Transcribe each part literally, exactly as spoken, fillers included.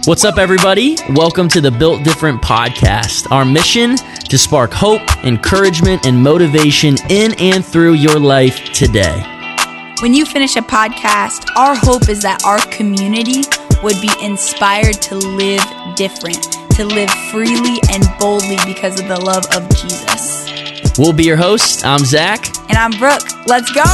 What's up, everybody? Welcome to the Built Different podcast. Our mission to spark hope, encouragement, and motivation in and through your life today. When you finish a podcast, our hope is that our community would be inspired to live different, to live freely and boldly because of the love of Jesus. We'll be your hosts. I'm Zach. And I'm Brooke. Let's go!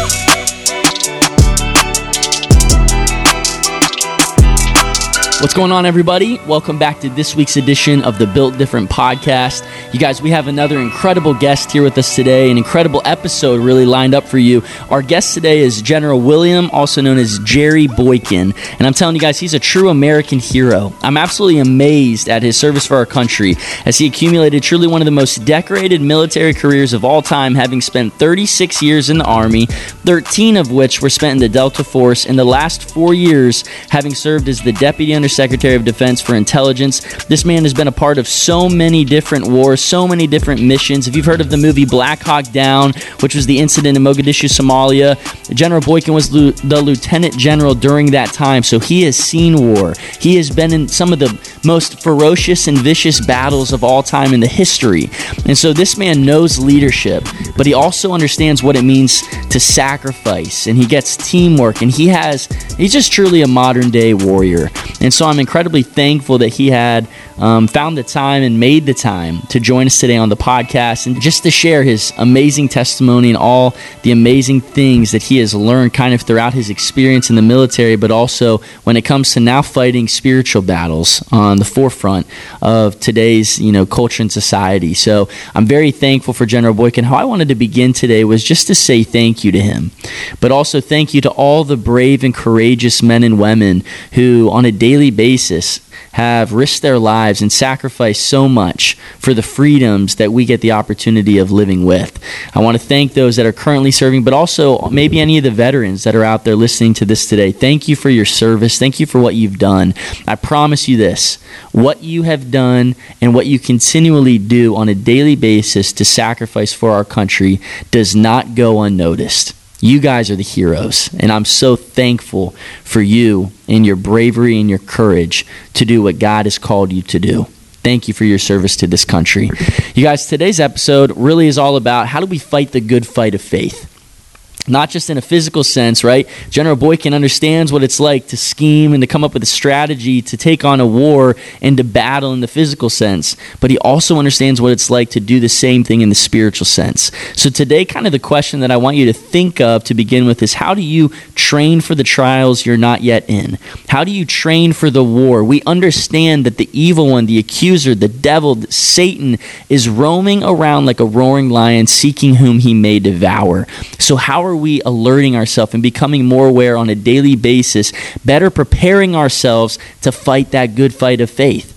What's going on, everybody? Welcome back to this week's edition of the Built Different podcast. You guys, we have another incredible guest here with us today, an incredible episode really lined up for you. Our guest today is General William, also known as Jerry Boykin. And I'm telling you guys, he's a true American hero. I'm absolutely amazed at his service for our country as he accumulated truly one of the most decorated military careers of all time, having spent thirty-six years in the Army, thirteen of which were spent in the Delta Force, and the last four years having served as the Deputy Undersecretary Secretary of Defense for Intelligence. This man has been a part of so many different wars, so many different missions. If you've heard of the movie Black Hawk Down, which was the incident in Mogadishu, Somalia, General Boykin was the Lieutenant General during that time, so he has seen war. He has been in some of the most ferocious and vicious battles of all time in the history. And so this man knows leadership, but he also understands what it means to sacrifice, and he gets teamwork, and he has, he's just truly a modern day warrior. And so I'm incredibly thankful that he had um, found the time and made the time to join us today on the podcast and just to share his amazing testimony and all the amazing things that he has learned kind of throughout his experience in the military, but also when it comes to now fighting spiritual battles on the forefront of today's, you know, culture and society. So I'm very thankful for General Boykin. How I wanted to begin today was just to say thank you to him, but also thank you to all the brave and courageous men and women who on a daily basis have risked their lives and sacrificed so much for the freedoms that we get the opportunity of living with. I want to thank those that are currently serving, but also maybe any of the veterans that are out there listening to this today. Thank you for your service. Thank you for what you've done. I promise you this, what you have done and what you continually do on a daily basis to sacrifice for our country does not go unnoticed. You guys are the heroes, and I'm so thankful for you and your bravery and your courage to do what God has called you to do. Thank you for your service to this country. You guys, today's episode really is all about how do we fight the good fight of faith. Not just in a physical sense, right? General Boykin understands what it's like to scheme and to come up with a strategy to take on a war and to battle in the physical sense. But he also understands what it's like to do the same thing in the spiritual sense. So today, kind of the question that I want you to think of to begin with is, how do you train for the trials you're not yet in? How do you train for the war? We understand that the evil one, the accuser, the devil, Satan, is roaming around like a roaring lion seeking whom he may devour. So how are Are we alerting ourselves and becoming more aware on a daily basis, better preparing ourselves to fight that good fight of faith?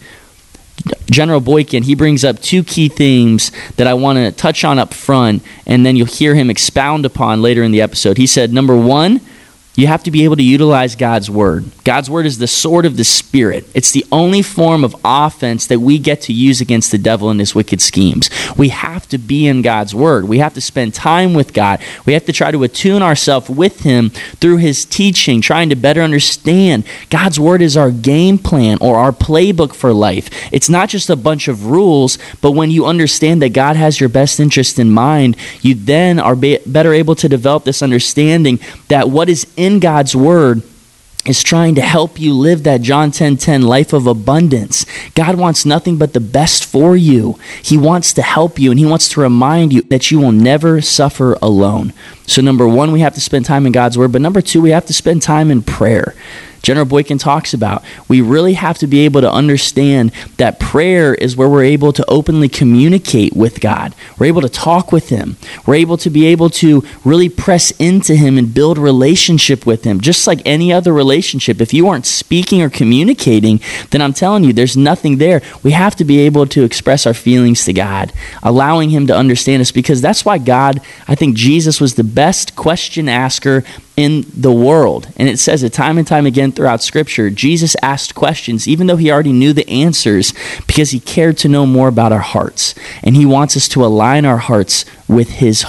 General Boykin, he brings up two key themes that I want to touch on up front, and then you'll hear him expound upon later in the episode. He said, number one, you have to be able to utilize God's word. God's word is the sword of the Spirit. It's the only form of offense that we get to use against the devil and his wicked schemes. We have to be in God's word. We have to spend time with God. We have to try to attune ourselves with him through his teaching, trying to better understand. God's word is our game plan or our playbook for life. It's not just a bunch of rules, but when you understand that God has your best interest in mind, you then are be- better able to develop this understanding that what is in in God's word is trying to help you live that John ten ten life of abundance. God wants nothing but the best for you. He wants to help you, and he wants to remind you that you will never suffer alone. So number one, we have to spend time in God's word, but number two, we have to spend time in prayer. General Boykin talks about, we really have to be able to understand that prayer is where we're able to openly communicate with God. We're able to talk with him. We're able to be able to really press into him and build relationship with him. Just like any other relationship, if you aren't speaking or communicating, then I'm telling you, there's nothing there. We have to be able to express our feelings to God, allowing him to understand us, because that's why God, I think Jesus was the best question asker in the world. And it says it time and time again throughout Scripture. Jesus asked questions even though he already knew the answers, because he cared to know more about our hearts. And he wants us to align our hearts with his heart.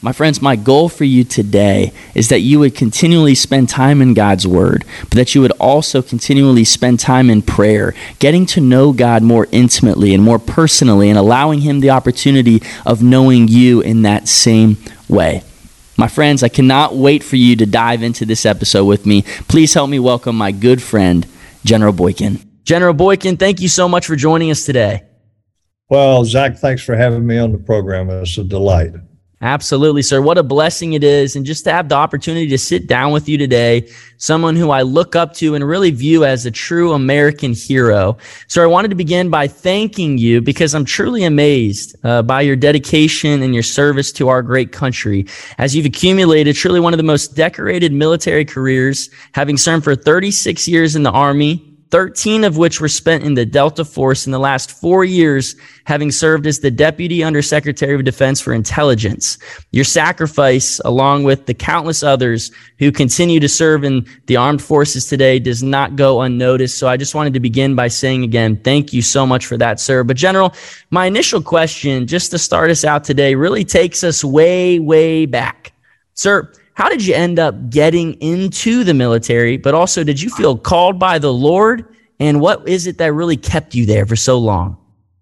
My friends, my goal for you today is that you would continually spend time in God's Word, but that you would also continually spend time in prayer, getting to know God more intimately and more personally, and allowing Him the opportunity of knowing you in that same way. My friends, I cannot wait for you to dive into this episode with me. Please help me welcome my good friend, General Boykin. General Boykin, thank you so much for joining us today. Well, Zach, thanks for having me on the program. It's a delight. Absolutely, sir. What a blessing it is. And just to have the opportunity to sit down with you today, someone who I look up to and really view as a true American hero. So I wanted to begin by thanking you because I'm truly amazed uh, by your dedication and your service to our great country, as you've accumulated truly one of the most decorated military careers, having served for thirty-six years in the Army, thirteen of which were spent in the Delta Force, in the last four years having served as the Deputy Undersecretary of Defense for Intelligence. Your sacrifice, along with the countless others who continue to serve in the armed forces today, does not go unnoticed. So I just wanted to begin by saying again, thank you so much for that, sir. But General, my initial question, just to start us out today, really takes us way, way back. Sir, how did you end up getting into the military, but also did you feel called by the Lord? And what is it that really kept you there for so long?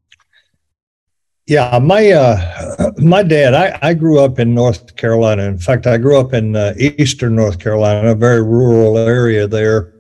Yeah, my uh, my dad, I, I grew up in North Carolina. In fact, I grew up in uh, eastern North Carolina, a very rural area there.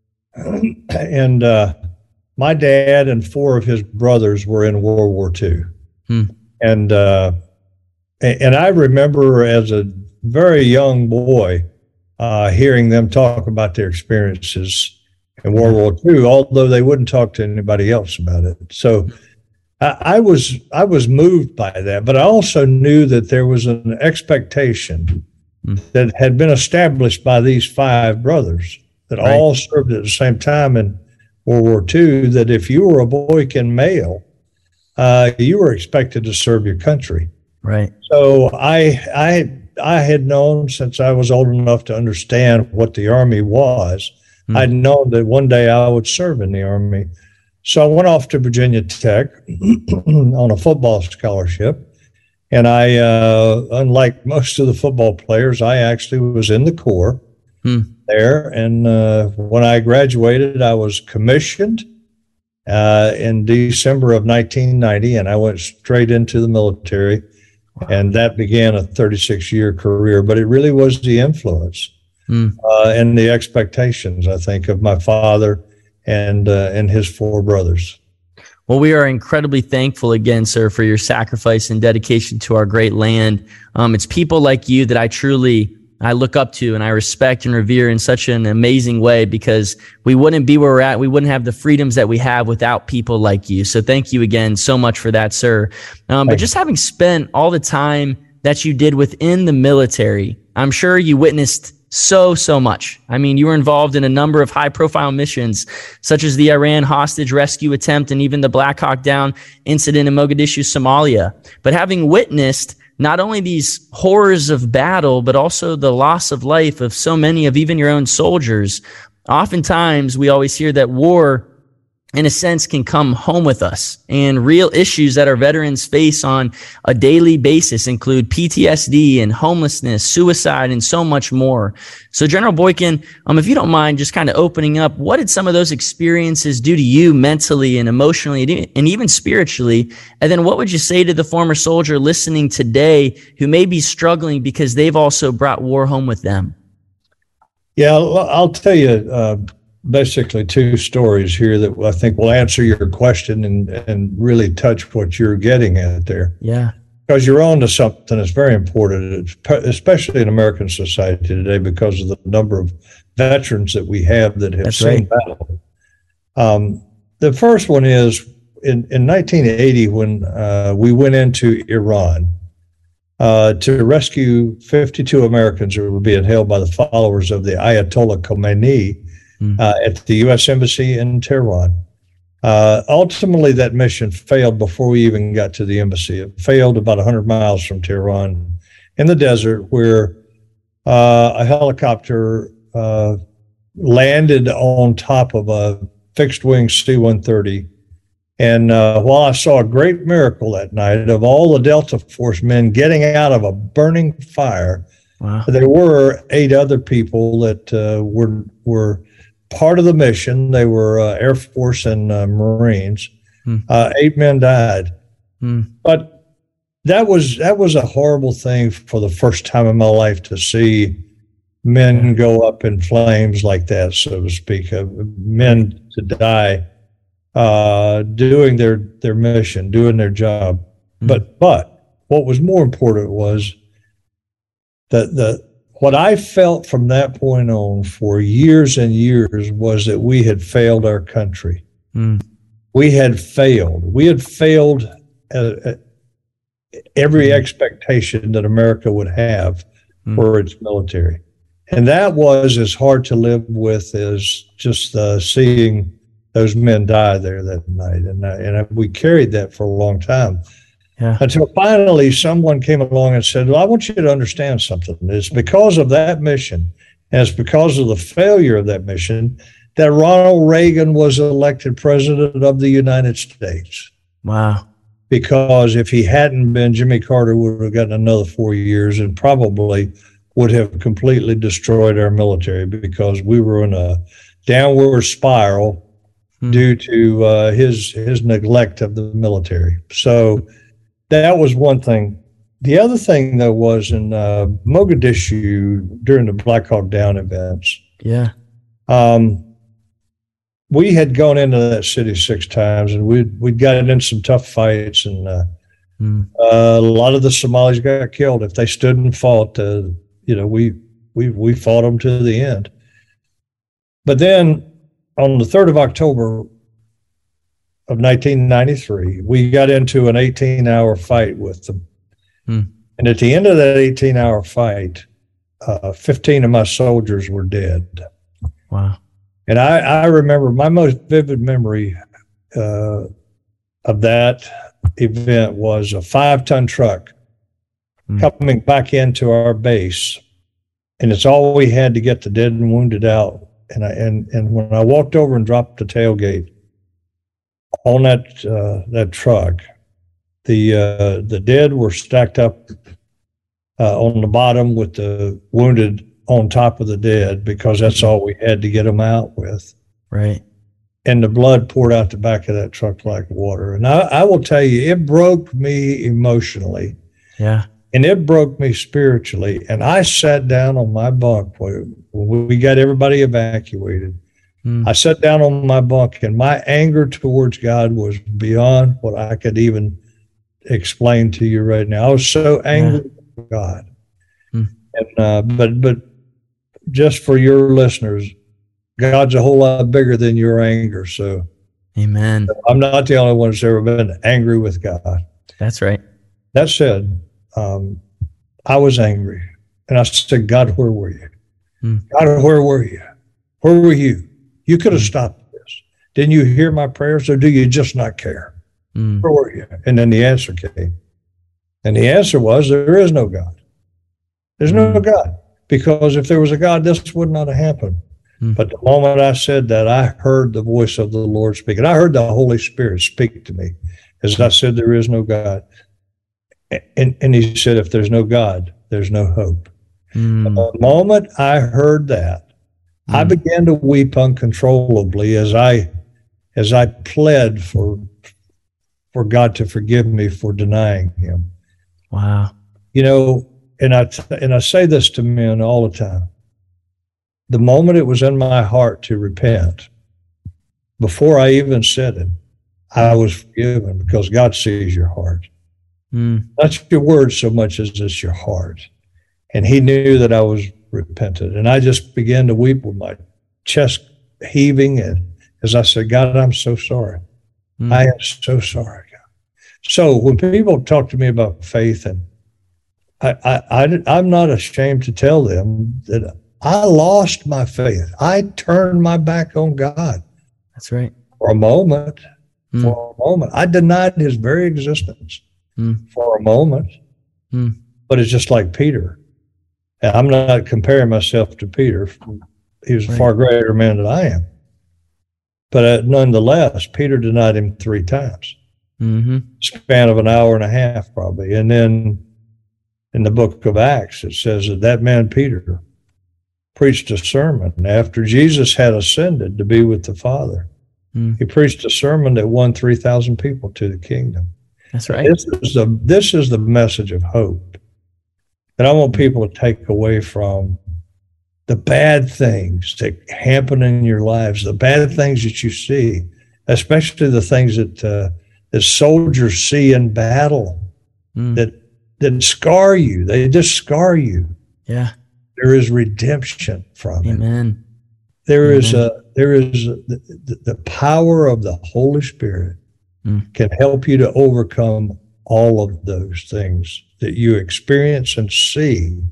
And uh, my dad and four of his brothers were in World War Two. Hmm. And, uh, and I remember as a very young boy, uh, hearing them talk about their experiences in World War Two, although they wouldn't talk to anybody else about it. So I, I was I was moved by that, but I also knew that there was an expectation mm. that had been established by these five brothers that right. all served at the same time in World War Two, that if you were a Boykin male, uh, you were expected to serve your country. Right. So I I I had known since I was old enough to understand what the Army was. Mm. I'd known that one day I would serve in the Army. So I went off to Virginia Tech on a football scholarship. And I, uh, unlike most of the football players, I actually was in the Corps mm. there. And uh, when I graduated, I was commissioned uh, in December of nineteen ninety, and I went straight into the military. Wow. And that began a thirty-six year career, but it really was the influence mm. uh, and the expectations, I think, of my father and uh, and his four brothers. Well, we are incredibly thankful again, sir, for your sacrifice and dedication to our great land. Um, it's people like you that I truly I look up to and I respect and revere in such an amazing way, because we wouldn't be where we're at. We wouldn't have the freedoms that we have without people like you. So thank you again so much for that, sir. Um, but just having spent all the time that you did within the military, I'm sure you witnessed so, so much. I mean, you were involved in a number of high profile missions, such as the Iran hostage rescue attempt and even the Black Hawk Down incident in Mogadishu, Somalia. But having witnessed not only these horrors of battle, but also the loss of life of so many of even your own soldiers, oftentimes we always hear that war, in a sense, can come home with us. And real issues that our veterans face on a daily basis include P T S D and homelessness, suicide, and so much more. So General Boykin, um, if you don't mind just kind of opening up, what did some of those experiences do to you mentally and emotionally and even spiritually? And then what would you say to the former soldier listening today who may be struggling because they've also brought war home with them? Yeah, I'll tell you, uh, basically two stories here that I think will answer your question and, and really touch what you're getting at there. Yeah. Because you're on to something that's very important, especially in American society today, because of the number of veterans that we have that have that's seen right. battle. Um, the first one is in, in nineteen eighty, when uh, we went into Iran uh, to rescue fifty-two Americans who were being held by the followers of the Ayatollah Khomeini Uh, at the U S Embassy in Tehran. Uh, ultimately, that mission failed before we even got to the embassy. It failed about one hundred miles from Tehran in the desert, where uh, a helicopter uh, landed on top of a fixed-wing C one thirty And uh, while I saw a great miracle that night of all the Delta Force men getting out of a burning fire, wow. there were eight other people that uh, were were part of the mission. They were uh, Air Force and uh, Marines. Hmm. Uh, eight men died. Hmm. But that was that was a horrible thing for the first time in my life to see men yeah. go up in flames like that, so to speak, uh, men to die uh, doing their, their mission, doing their job. Mm-hmm. But but what was more important was that the what I felt from that point on for years and years was that we had failed our country. Mm. We had failed. We had failed at, at every mm. expectation that America would have mm. for its military. And that was as hard to live with as just uh, seeing those men die there that night. And, uh, and we carried that for a long time. Yeah. Until finally someone came along and said, well, I want you to understand something. It's because of that mission, and it's because of the failure of that mission, that Ronald Reagan was elected president of the United States. Wow. Because if he hadn't been, Jimmy Carter would have gotten another four years and probably would have completely destroyed our military, because we were in a downward spiral hmm. due to uh, his his neglect of the military. So that was one thing. The other thing, though, was in uh, Mogadishu during the Black Hawk Down events. Yeah. Um, we had gone into that city six times, and we'd, we'd gotten in some tough fights, and uh, mm. uh, a lot of the Somalis got killed. If they stood and fought, uh, you know, we, we, we fought them to the end. But then on the third of October of nineteen ninety-three, we got into an eighteen-hour fight with them. Mm. And at the end of that eighteen-hour fight, uh, fifteen of my soldiers were dead. Wow. And I, I remember my most vivid memory uh, of that event was a five-ton truck mm. coming back into our base, and it's all we had to get the dead and wounded out. And I and and when I walked over and dropped the tailgate on that uh, that truck, the uh, the dead were stacked up uh, on the bottom with the wounded on top of the dead, because that's all we had to get them out with. Right. And the blood poured out the back of that truck like water. And I, I will tell you, it broke me emotionally. Yeah. And it broke me spiritually. And I sat down on my bunk when we got everybody evacuated. Mm. I sat down on my bunk, and my anger towards God was beyond what I could even explain to you right now. I was so angry yeah. with God. Mm. And uh, but but just for your listeners, God's a whole lot bigger than your anger. So, amen. I'm not the only one that's ever been angry with God. That's right. That said, um, I was angry, and I said, God, where were you? Mm. God, where were you? Where were you? You could have mm. stopped this. Didn't you hear my prayers, or do you just not care? Mm. Where were you? And then the answer came. And the answer was, there is no God. There's mm. no God. Because if there was a God, this would not have happened. Mm. But the moment I said that, I heard the voice of the Lord speaking. I heard the Holy Spirit speak to me as I said, there is no God. And, and he said, if there's no God, there's no hope. Mm. The moment I heard that, mm. I began to weep uncontrollably as I as I pled for for God to forgive me for denying him. Wow. You know, and I and I say this to men all the time. The moment it was in my heart to repent, before I even said it, I was forgiven, because God sees your heart. Mm. Not your words so much as it's your heart. And he knew that I was repentant. And I just began to weep with my chest heaving. And as I said, God, I'm so sorry. Mm. I am so sorry, God. So when people talk to me about faith, and I, I, I, I'm not ashamed to tell them that I lost my faith. I turned my back on God. That's right. For a moment. Mm. For a moment. I denied his very existence. Mm. For a moment. Mm. But it's just like Peter. And I'm not comparing myself to Peter. He was a right. far greater man than I am. But uh, nonetheless, Peter denied him three times. Mm-hmm. Span of an hour and a half, probably. And then in the book of Acts, it says that that man, Peter, preached a sermon after Jesus had ascended to be with the Father. Mm. He preached a sermon that won three thousand people to the kingdom. That's right. This is the, this is the message of hope that I want people to take away from the bad things that happen in your lives, the bad things that you see, especially the things that uh, that soldiers see in battle, mm. that that scar you. They just scar you. Yeah. There is redemption from it. Amen. There Amen. is a there is a, the, the power of the Holy Spirit mm. can help you to overcome all of those things that you experience and see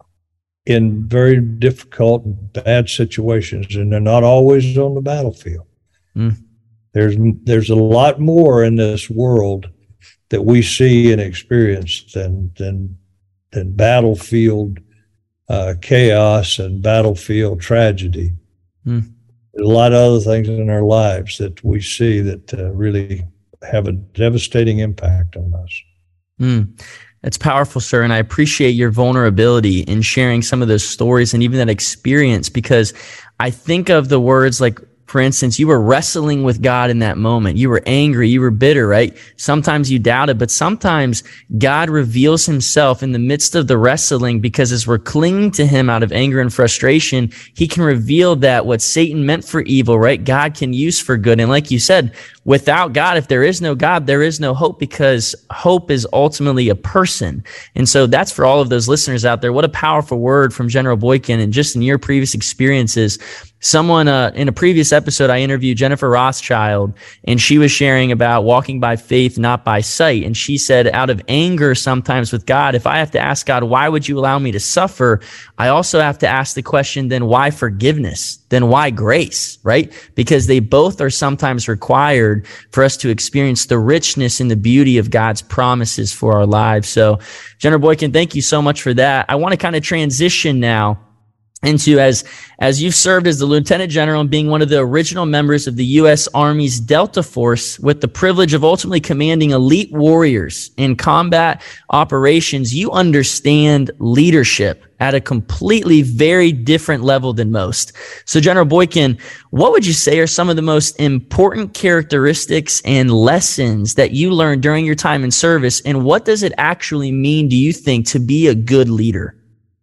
in very difficult and bad situations, and they're not always on the battlefield. Mm. There's there's a lot more in this world that we see and experience than than than battlefield uh, chaos and battlefield tragedy. Mm. There's a lot of other things in our lives that we see that uh, really have a devastating impact on us. Mm. That's powerful, sir. And I appreciate your vulnerability in sharing some of those stories and even that experience, because I think of the words like, for instance, you were wrestling with God in that moment. You were angry. You were bitter, right? Sometimes you doubted, but sometimes God reveals himself in the midst of the wrestling, because as we're clinging to him out of anger and frustration, he can reveal that what Satan meant for evil, right, God can use for good. And like you said, without God, if there is no God, there is no hope, because hope is ultimately a person. And so that's for all of those listeners out there. What a powerful word from General Boykin. And just in your previous experiences, someone uh, in a previous episode, I interviewed Jennifer Rothschild, and she was sharing about walking by faith, not by sight. And she said, out of anger sometimes with God, if I have to ask God, why would you allow me to suffer? I also have to ask the question, then why forgiveness? Then why grace, right? Because they both are sometimes required for us to experience the richness and the beauty of God's promises for our lives. So, General Boykin, thank you so much for that. I want to kind of transition now into, as as you've served as the Lieutenant General and being one of the original members of the U S Army's Delta Force, with the privilege of ultimately commanding elite warriors in combat operations, you understand leadership at a completely very different level than most. So, General Boykin, what would you say are some of the most important characteristics and lessons that you learned during your time in service, and what does it actually mean, do you think, to be a good leader?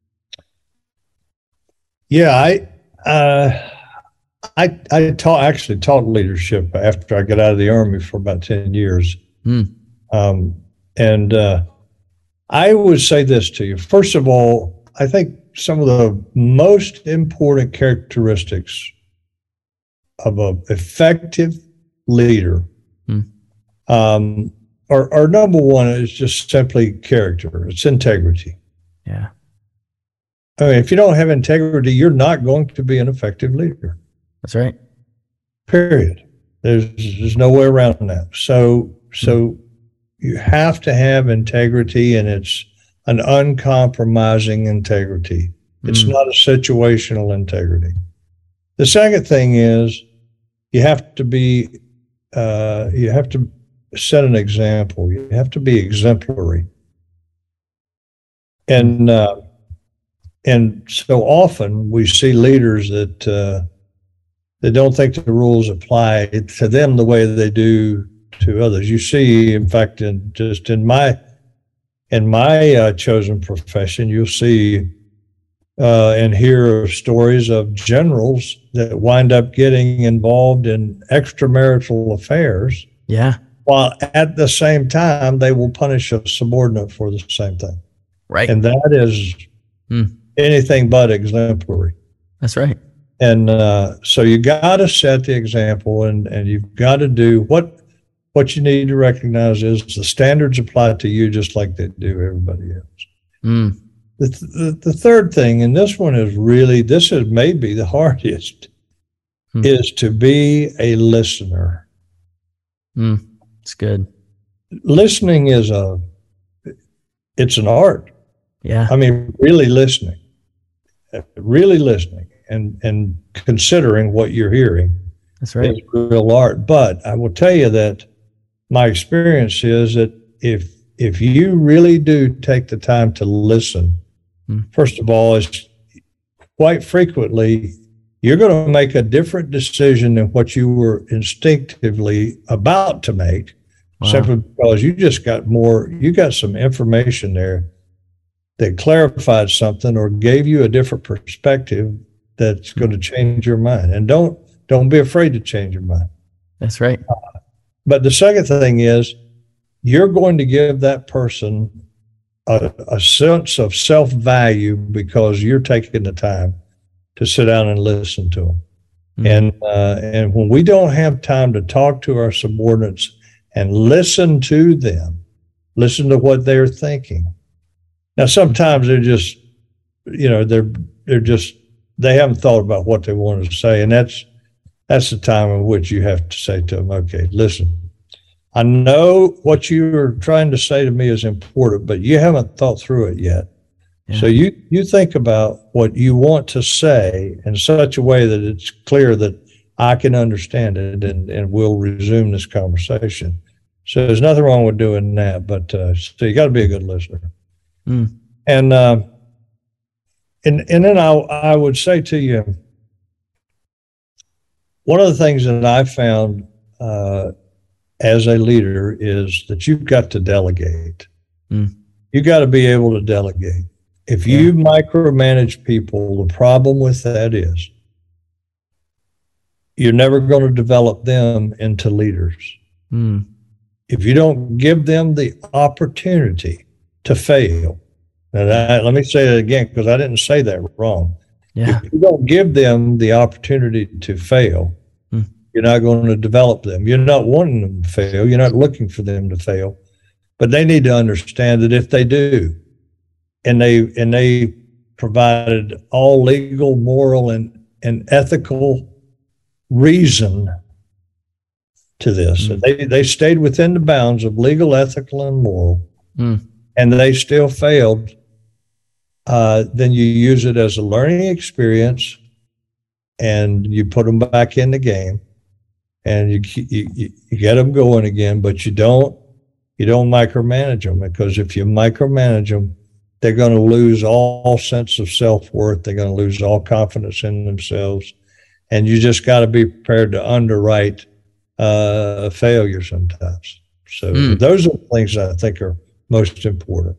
Yeah, I uh, I I taught actually taught leadership after I got out of the Army for about ten years, Mm. um, and uh, I would say this to you. First of all, I think some of the most important characteristics of an effective leader Mm. um, are, are number one is just simply character. It's integrity. Yeah. I mean, if you don't have integrity, you're not going to be an effective leader. That's right. Period. There's there's no way around that. So so you have to have integrity, and it's an uncompromising integrity. It's Mm. not a situational integrity. The second thing is you have to be uh, you have to set an example. You have to be exemplary. And uh, And so often we see leaders that uh, that don't think the rules apply to them the way they do to others. You see, in fact, in just in my in my uh, chosen profession, you'll see uh, and hear of stories of generals that wind up getting involved in extramarital affairs, Yeah. while at the same time they will punish a subordinate for the same thing. Right. And that is Mm. anything but exemplary. That's right. And uh, so you got to set the example, and, and you've got to do what what you need to recognize is the standards apply to you just like they do everybody else. Mm. The, the, the third thing, and this one is really, this is maybe the hardest, Hmm. is to be a listener. Mm. It's good. Listening is a, it's an art. Yeah. I mean, really listening, really listening and, and considering what you're hearing. That's right. It's real art. But I will tell you that my experience is that if if you really do take the time to listen, mm. first of all, is quite frequently you're going to make a different decision than what you were instinctively about to make, wow. simply because you just got more, you got some information there that clarified something or gave you a different perspective that's going to change your mind. And don't don't be afraid to change your mind. That's right. Uh, but the second thing is, you're going to give that person a, a sense of self-value because you're taking the time to sit down and listen to them. Mm-hmm. And uh, and when we don't have time to talk to our subordinates and listen to them, listen to what they're thinking. Now, sometimes they're just, you know, they're they're just, they haven't thought about what they wanted to say. And that's that's the time in which you have to say to them, okay, listen, I know what you're trying to say to me is important, but you haven't thought through it yet. Yeah. So you, you think about what you want to say in such a way that it's clear that I can understand it, and, and we'll resume this conversation. So there's nothing wrong with doing that, but uh, so you got to be a good listener. Mm. And, uh, and and then I I would say to you, one of the things that I found uh, as a leader is that you've got to delegate. Mm. You got to be able to delegate. If yeah. you micromanage people, the problem with that is you're never going to develop them into leaders. Mm. If you don't give them the opportunity to fail, and I, let me say that again, because I didn't say that wrong. Yeah. If you don't give them the opportunity to fail, mm. you're not going to develop them. You're not wanting them to fail. You're not looking for them to fail. But they need to understand that if they do, and they and they provided all legal, moral, and, and ethical reason to this, mm. and they, they stayed within the bounds of legal, ethical, and moral, mm. and they still failed, uh, then you use it as a learning experience, and you put them back in the game, and you you, you get them going again. But you don't you don't micromanage them, because if you micromanage them, they're going to lose all sense of self-worth. They're going to lose all confidence in themselves, and you just got to be prepared to underwrite uh, failure sometimes. So mm. those are the things I think are most important.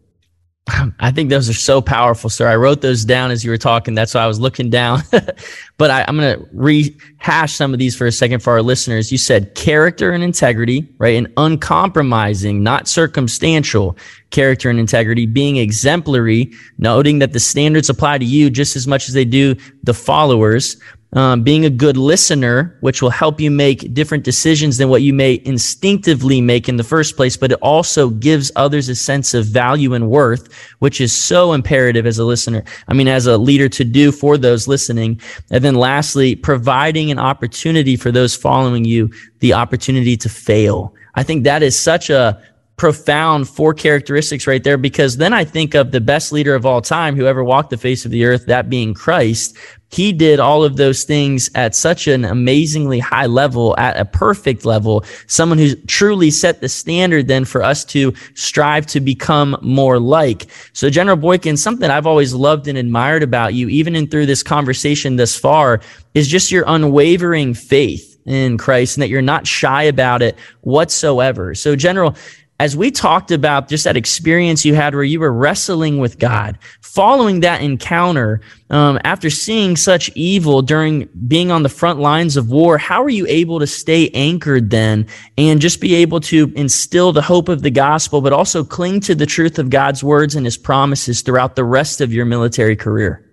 I think those are so powerful, sir. I wrote those down as you were talking. That's why I was looking down. But I, I'm going to rehash some of these for a second for our listeners. You said character and integrity, right? And uncompromising, not circumstantial character and integrity, being exemplary, noting that the standards apply to you just as much as they do the followers. Um, being a good listener, which will help you make different decisions than what you may instinctively make in the first place, but it also gives others a sense of value and worth, which is so imperative as a listener. I mean, as a leader to do for those listening. And then lastly, providing an opportunity for those following you, the opportunity to fail. I think that is such a profound four characteristics right there, because then I think of the best leader of all time, who ever walked the face of the earth, that being Christ. He did all of those things at such an amazingly high level, at a perfect level, someone who truly set the standard then for us to strive to become more like. So General Boykin, something I've always loved and admired about you, even in through this conversation thus far, is just your unwavering faith in Christ, and that you're not shy about it whatsoever. So General, as we talked about just that experience you had where you were wrestling with God, following that encounter, um, after seeing such evil during being on the front lines of war, how are you able to stay anchored then and just be able to instill the hope of the gospel, but also cling to the truth of God's words and his promises throughout the rest of your military career?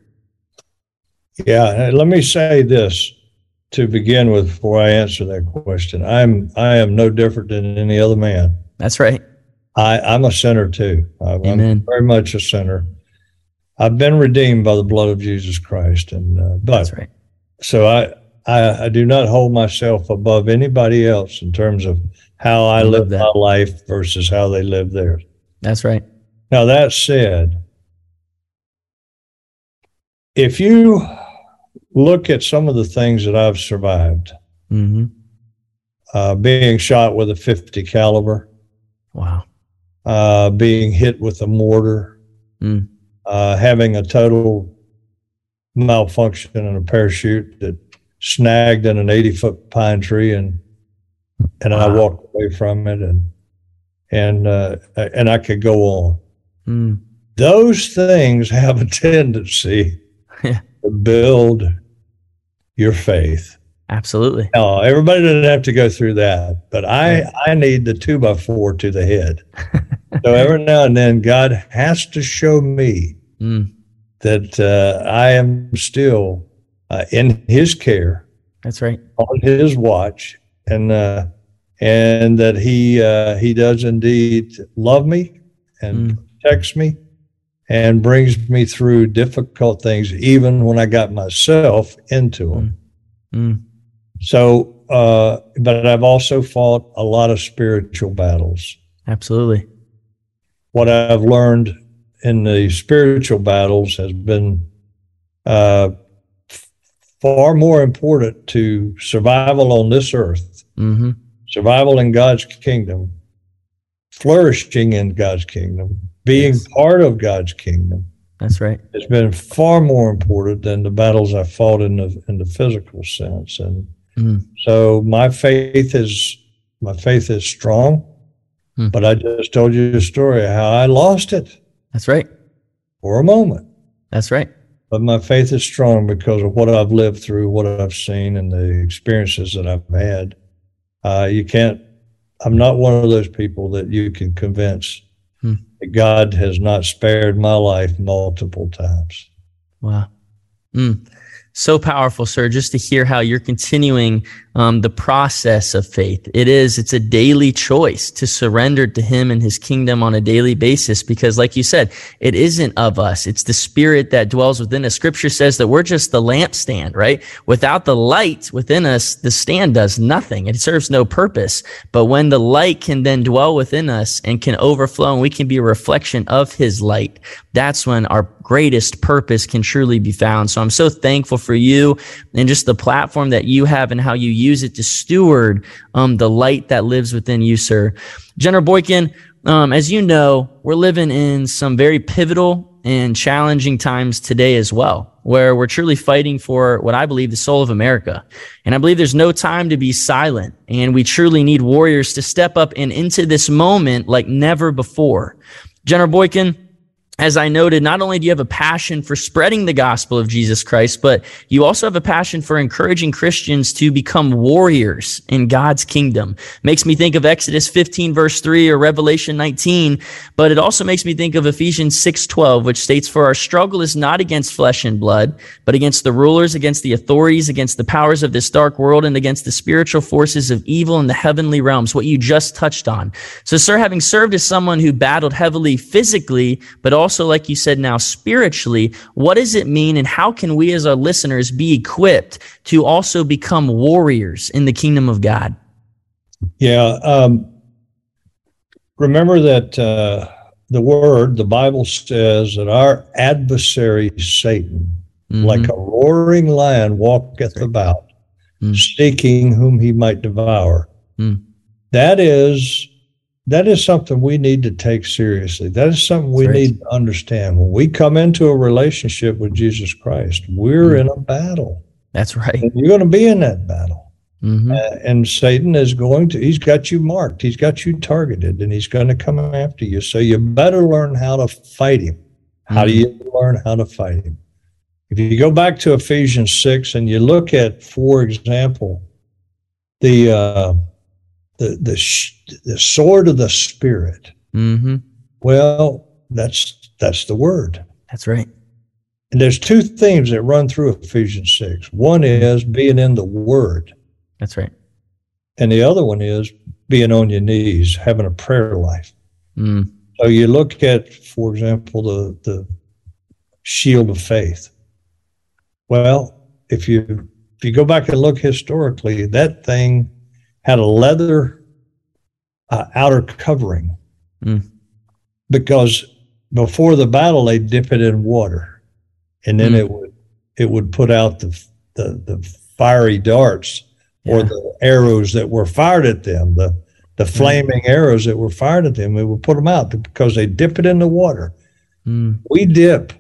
Yeah, let me say this to begin with before I answer that question. I'm I am no different than any other man. That's right. I, I'm a sinner too. I'm, Amen. I'm very much a sinner. I've been redeemed by the blood of Jesus Christ, and uh, but That's right. So I, I I do not hold myself above anybody else in terms of how I, I live my life versus how they live theirs. That's right. Now that said, if you look at some of the things that I've survived, Mm-hmm. Uh, being shot with a fifty caliber. Wow. Uh, being hit with a mortar. Mm. Uh, having a total malfunction in a parachute that snagged in an eighty-foot pine tree, and and wow. I walked away from it, and and uh, and I could go on. Mm. Those things have a tendency yeah. to build your faith. Absolutely. Now, everybody doesn't have to go through that, but I, right. I need the two by four to the head. So every now and then, God has to show me mm. that uh, I am still uh, in His care. That's right. On His watch, and uh, and that He uh, He does indeed love me and mm. protects me and brings me through difficult things, even when I got myself into them. Mm. Mm. So, uh, but I've also fought a lot of spiritual battles. Absolutely. What I've learned in the spiritual battles has been uh, far more important to survival on this earth, mm-hmm. survival in God's kingdom, flourishing in God's kingdom, being yes. part of God's kingdom. That's right. It's been far more important than the battles I fought in the in the physical sense. And mm. so my faith is my faith is strong, mm. but I just told you the story of how I lost it. That's right. For a moment. That's right. But my faith is strong because of what I've lived through, what I've seen, and the experiences that I've had. Uh, you can't, I'm not one of those people that you can convince hmm. that God has not spared my life multiple times. Wow. Mm. So powerful, sir, just to hear how you're continuing um, the process of faith. It is, it's a daily choice to surrender to Him and His kingdom on a daily basis, because like you said, it isn't of us. It's the Spirit that dwells within us. Scripture says that we're just the lampstand, right? Without the light within us, the stand does nothing. It serves no purpose. But when the light can then dwell within us and can overflow and we can be a reflection of His light, that's when our greatest purpose can truly be found. So I'm so thankful for you and just the platform that you have and how you use it to steward um, the light that lives within you, sir. General Boykin, um, as you know, we're living in some very pivotal and challenging times today as well, where we're truly fighting for what I believe the soul of America. And I believe there's no time to be silent, and we truly need warriors to step up and into this moment like never before. General Boykin, as I noted, not only do you have a passion for spreading the gospel of Jesus Christ, but you also have a passion for encouraging Christians to become warriors in God's kingdom. Makes me think of Exodus fifteen, verse three, or Revelation nineteen, but it also makes me think of Ephesians six twelve, which states, "For our struggle is not against flesh and blood, but against the rulers, against the authorities, against the powers of this dark world, and against the spiritual forces of evil in the heavenly realms," what you just touched on. So, sir, having served as someone who battled heavily physically, but also Also, like you said now, spiritually, what does it mean, and how can we as our listeners be equipped to also become warriors in the kingdom of God? Yeah. Um, remember that uh, the word, the Bible says that our adversary, Satan, mm-hmm. like a roaring lion, walketh right. about, mm. seeking whom he might devour. Mm. That is That is something we need to take seriously. That is something we right. need to understand. When we come into a relationship with Jesus Christ, we're mm. in a battle. That's right. And you're going to be in that battle. Mm-hmm. Uh, and Satan is going to, he's got you marked. He's got you targeted, and he's going to come after you. So you better learn how to fight him. How mm. do you learn how to fight him? If you go back to Ephesians six and you look at, for example, the... Uh, The, the the sword of the Spirit. Mm-hmm. Well, that's that's the word. That's right. And there's two themes that run through Ephesians six. One is being in the Word. That's right. And the other one is being on your knees, having a prayer life. Mm. So you look at, for example, the the shield of faith. Well, if you if you go back and look historically, that thing had a leather uh, outer covering mm. because before the battle they dip it in water, and then mm. it would it would put out the, the the fiery darts yeah. or the arrows that were fired at them, the, the flaming mm. arrows that were fired at them. It would put them out because they dip it in the water. Mm. We dip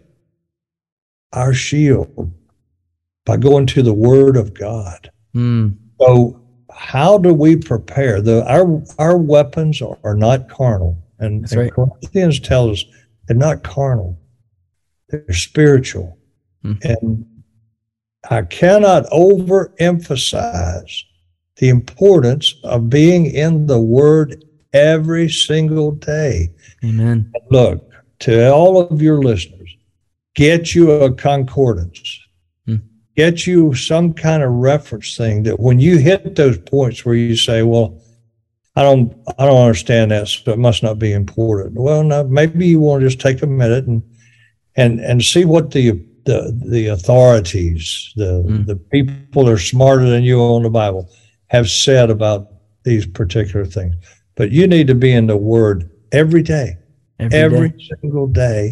our shield by going to the Word of God. Mm. So how do we prepare? The, our, our weapons are, are not carnal. And, and right. Corinthians tells us they're not carnal. They're spiritual. Mm. And I cannot overemphasize the importance of being in the Word every single day. Amen. Look, to all of your listeners, get you a concordance. Mm. Get you some kind of reference thing that when you hit those points where you say, well, I don't I don't understand that, so it must not be important. Well, no, maybe you want to just take a minute and and and see what the the the authorities, the mm. the people that are smarter than you on the Bible have said about these particular things. But you need to be in the Word every day, every, every day. single day.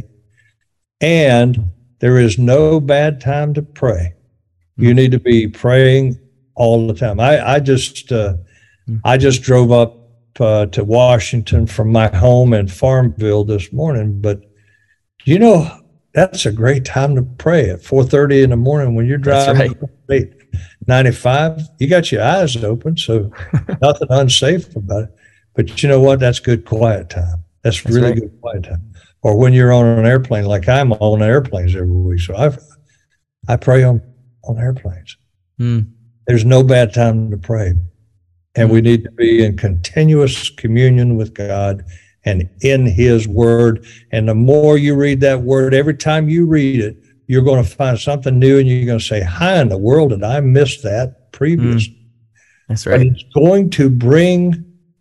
And there is no bad time to pray. Mm. You need to be praying all the time. I, I just uh, mm. I just drove up uh, to Washington from my home in Farmville this morning. But you know, that's a great time to pray at four thirty in the morning when you're driving. That's right. ninety-five, you got your eyes open, so nothing unsafe about it. But you know what? That's good quiet time. That's, That's really right. good quiet time. Or when you're on an airplane, like I'm on airplanes every week, so I I pray on, on airplanes. Mm. There's no bad time to pray. And mm. we need to be in continuous communion with God and in His Word. And the more you read that Word, every time you read it, you're going to find something new, and you're going to say, how in the world did I miss that previous? Mm. That's right. But it's going to bring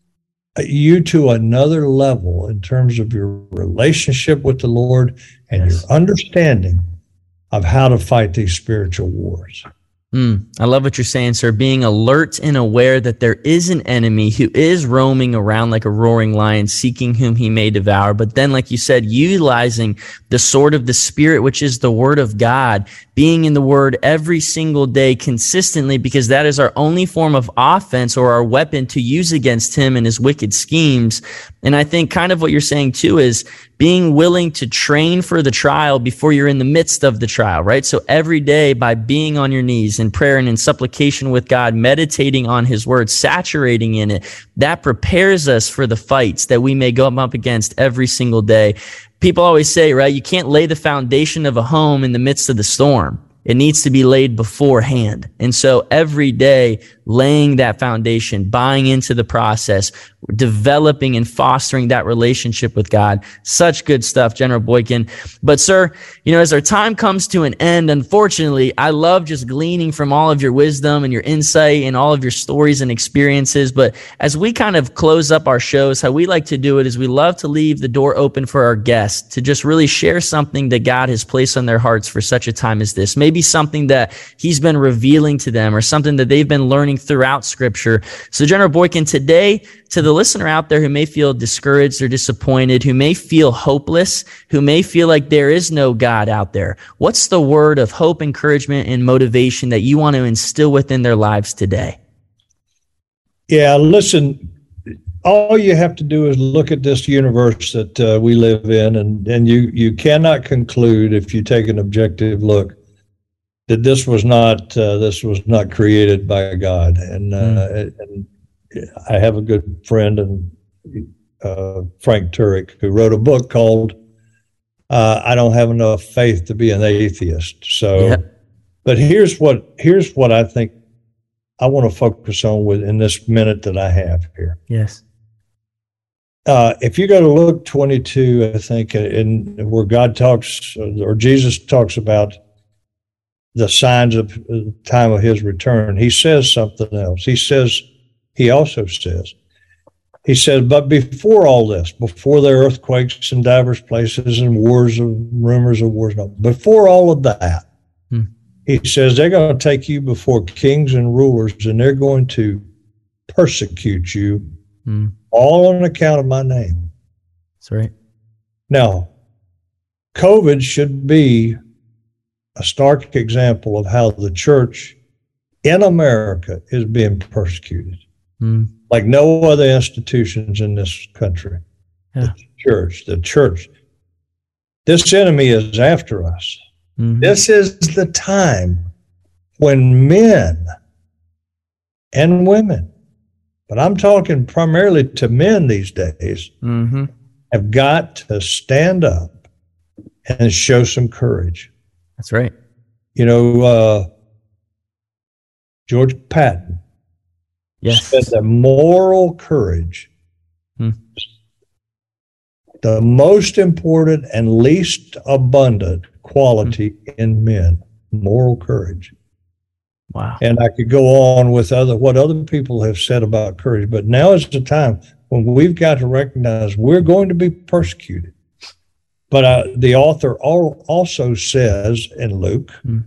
you to another level in terms of your relationship with the Lord and yes. your understanding of how to fight these spiritual wars. Mm, I love what you're saying, sir. Being alert and aware that there is an enemy who is roaming around like a roaring lion, seeking whom he may devour. But then, like you said, utilizing the sword of the Spirit, which is the Word of God, being in the Word every single day consistently, because that is our only form of offense or our weapon to use against him and his wicked schemes. And I think kind of what you're saying too is being willing to train for the trial before you're in the midst of the trial, right? So every day by being on your knees in prayer and in supplication with God, meditating on His Word, saturating in it, that prepares us for the fights that we may go up against every single day. People always say, right, you can't lay the foundation of a home in the midst of the storm. It needs to be laid beforehand. And so every day, laying that foundation, buying into the process, developing and fostering that relationship with God. Such good stuff, General Boykin. But sir, you know, as our time comes to an end, unfortunately, I love just gleaning from all of your wisdom and your insight and all of your stories and experiences. But as we kind of close up our shows, how we like to do it is we love to leave the door open for our guests to just really share something that God has placed on their hearts for such a time as this. Maybe something that He's been revealing to them or something that they've been learning throughout Scripture. So General Boykin, today, to the listener out there who may feel discouraged or disappointed, who may feel hopeless, who may feel like there is no God out there, what's the word of hope, encouragement, and motivation that you want to instill within their lives today? Yeah, listen, all you have to do is look at this universe that uh, we live in, and, and you, you cannot conclude, if you take an objective look, that this was not uh, this was not created by God. And, uh, mm. and I have a good friend, and uh, Frank Turek, who wrote a book called uh, "I Don't Have Enough Faith to Be an Atheist." So, yeah. but here's what here's what I think I want to focus on with in this minute that I have here. Yes. Uh, if you go to Luke twenty-two, I think, in where God talks or Jesus talks about the signs of the time of His return, He says something else. He says, He also says, He says, but before all this, before the earthquakes in diverse places and wars of rumors of wars, before all of that, hmm. He says they're going to take you before kings and rulers, and they're going to persecute you, hmm. all on account of my name. That's right. Now, COVID should be a stark example of how the church in America is being persecuted mm. like no other institutions in this country. Yeah. The church, the church. This enemy is after us. Mm-hmm. This is the time when men and women, but I'm talking primarily to men these days, mm-hmm. have got to stand up and show some courage. That's right. You know, uh, George Patton yes. said that moral courage, hmm. the most important and least abundant quality hmm. in men, moral courage. Wow. And I could go on with other what other people have said about courage, but now is the time when we've got to recognize we're going to be persecuted. But uh, the author also says in Luke, hmm.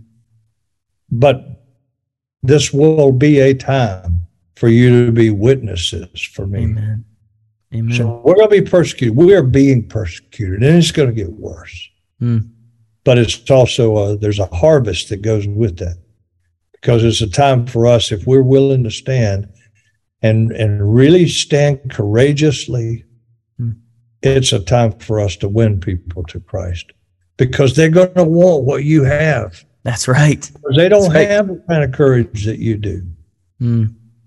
but this will be a time for you to be witnesses for me. Amen. Amen. So we're going to be persecuted. We are being persecuted, and it's going to get worse. Hmm. But it's also, a, there's a harvest that goes with that. Because it's a time for us, if we're willing to stand and, and really stand courageously, hmm. it's a time for us to win people to Christ. Because they're going to want what you have. That's right. Because they don't right. have the kind of courage that you do. Hmm.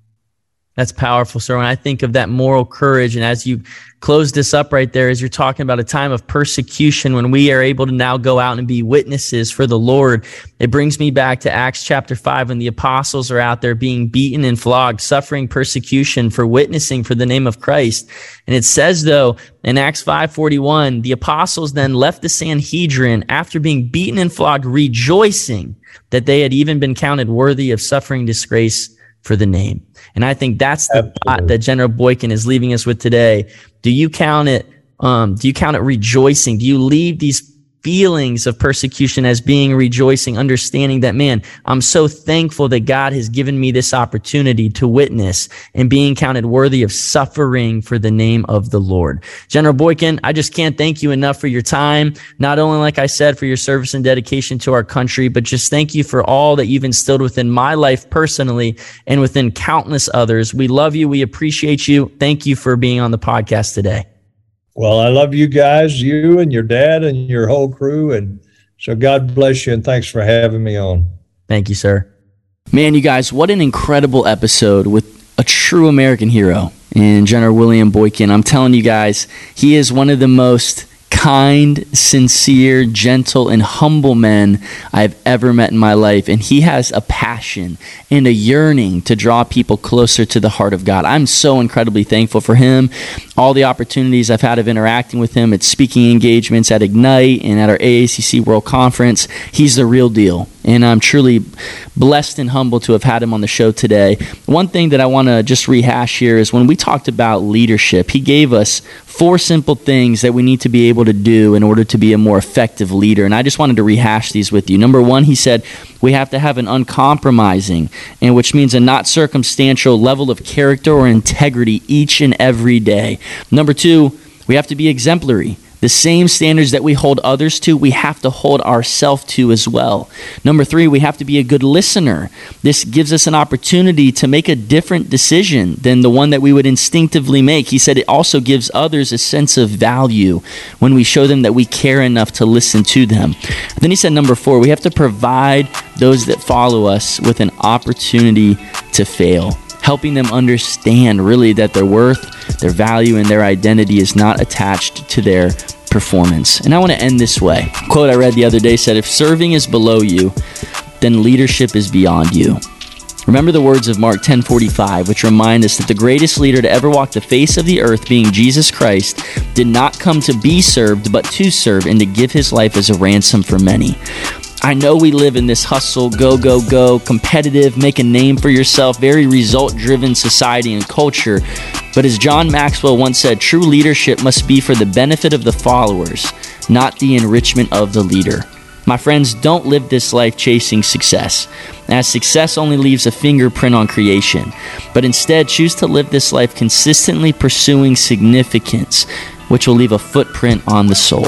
That's powerful, sir. When I think of that moral courage, and as you close this up right there, as you're talking about a time of persecution when we are able to now go out and be witnesses for the Lord, it brings me back to Acts chapter five when the apostles are out there being beaten and flogged, suffering persecution for witnessing for the name of Christ. And it says, though, in Acts five forty-one, the apostles then left the Sanhedrin after being beaten and flogged, rejoicing that they had even been counted worthy of suffering disgrace for the name. And I think that's the Absolutely. thought that General Boykin is leaving us with today. Do you count it, um, do you count it rejoicing? Do you leave these feelings of persecution as being rejoicing, understanding that, man, I'm so thankful that God has given me this opportunity to witness and being counted worthy of suffering for the name of the Lord? General Boykin, I just can't thank you enough for your time. Not only, like I said, for your service and dedication to our country, but just thank you for all that you've instilled within my life personally and within countless others. We love you. We appreciate you. Thank you for being on the podcast today. Well, I love you guys, you and your dad and your whole crew. And so God bless you, and thanks for having me on. Thank you, sir. Man, you guys, what an incredible episode with a true American hero in General William Boykin. I'm telling you guys, he is one of the most kind, sincere, gentle, and humble men I've ever met in my life. And he has a passion and a yearning to draw people closer to the heart of God. I'm so incredibly thankful for him. All the opportunities I've had of interacting with him at speaking engagements at Ignite and at our A A C C World Conference, he's the real deal. And I'm truly blessed and humbled to have had him on the show today. One thing that I want to just rehash here is when we talked about leadership, he gave us four simple things that we need to be able to do in order to be a more effective leader. And I just wanted to rehash these with you. Number one, he said we have to have an uncompromising, and which means a not circumstantial level of character or integrity each and every day. Number two, we have to be exemplary. The same standards that we hold others to, we have to hold ourselves to as well. Number three, we have to be a good listener. This gives us an opportunity to make a different decision than the one that we would instinctively make. He said it also gives others a sense of value when we show them that we care enough to listen to them. Then he said number four, we have to provide those that follow us with an opportunity to fail, helping them understand really that their worth, their value, and their identity is not attached to their performance. And I want to end this way. A quote I read the other day said, if serving is below you, then leadership is beyond you. Remember the words of Mark ten forty-five, which remind us that the greatest leader to ever walk the face of the earth, being Jesus Christ, did not come to be served, but to serve and to give his life as a ransom for many. I know we live in this hustle, go, go, go, competitive, make a name for yourself, very result-driven society and culture. But as John Maxwell once said, true leadership must be for the benefit of the followers, not the enrichment of the leader. My friends, don't live this life chasing success, as success only leaves a fingerprint on creation. But instead, choose to live this life consistently pursuing significance, which will leave a footprint on the soul.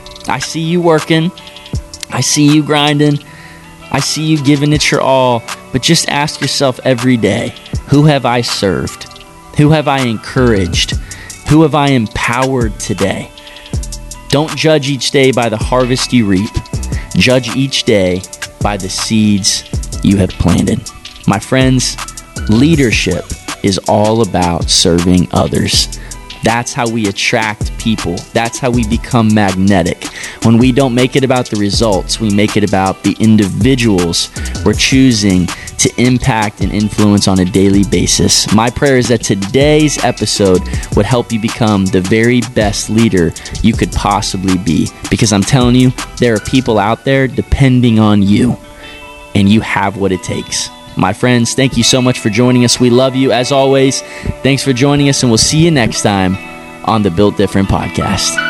I see you working. I see you grinding. I see you giving it your all, but but just ask yourself every day, who have I served? Who have I encouraged? Who have I empowered today? Don't judge each day by the harvest you reap. Judge each day by the seeds you have planted. My friends, leadership is all about serving others. That's how we attract people. That's how we become magnetic. When we don't make it about the results, we make it about the individuals we're choosing to impact and influence on a daily basis. My prayer is that today's episode would help you become the very best leader you could possibly be. Because I'm telling you, there are people out there depending on you, and you have what it takes. My friends, thank you so much for joining us. We love you as always. Thanks for joining us, and we'll see you next time on the Built Different podcast.